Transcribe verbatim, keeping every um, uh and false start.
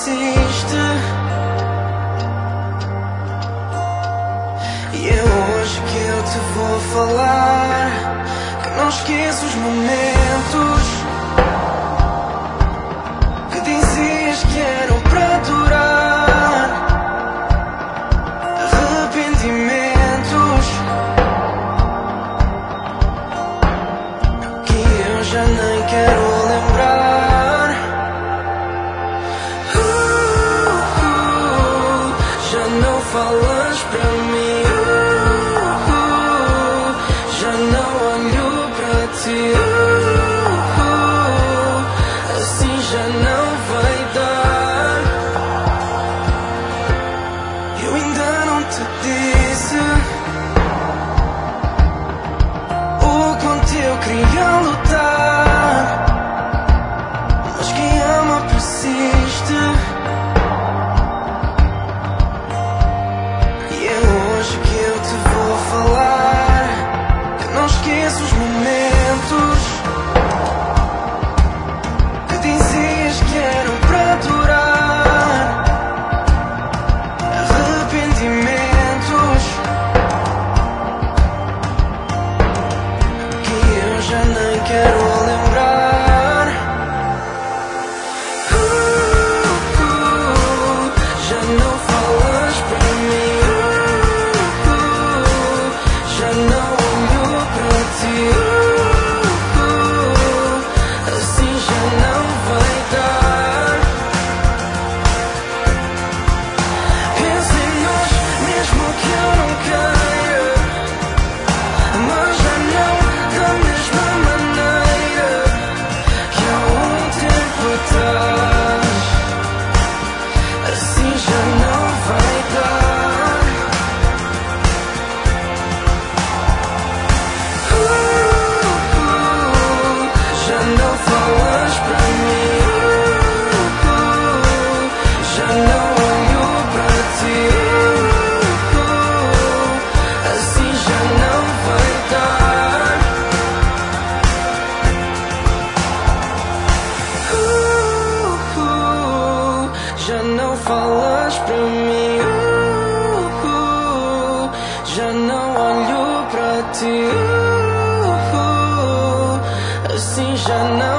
persiste. E é hoje que eu te vou falar que não esqueço os momentos que dizias que eram para durar. Arrependimentos que eu já nem quero lembrar. uh, uh, Já não falas para mim, uh, uh, já não olho para ti, uh, uh, assim já não vai dar. Eu ainda não te disse o quanto eu queria lutar, mas quem ama persiste. E é hoje que eu te vou falar que não esqueço os momentos que dizias que eram para durar. Arrependimentos que eu já nem quero lembrar. uh, uh, Já não falas para mim, uh, uh, já não olho para ti, uh, uh, assim já não vai dar. Pensa em nós mesmo que eu não queira, mas já não da mesma maneira que há um tempo atrás. Assim já não vai dar. uh, uh, Já não falas para mim, uh, uh, já não olho para ti, uh, uh, assim já não vai dar. uh, uh, Já não falas para mim, uh, uh, já não olho para ti, uh, uh, assim já não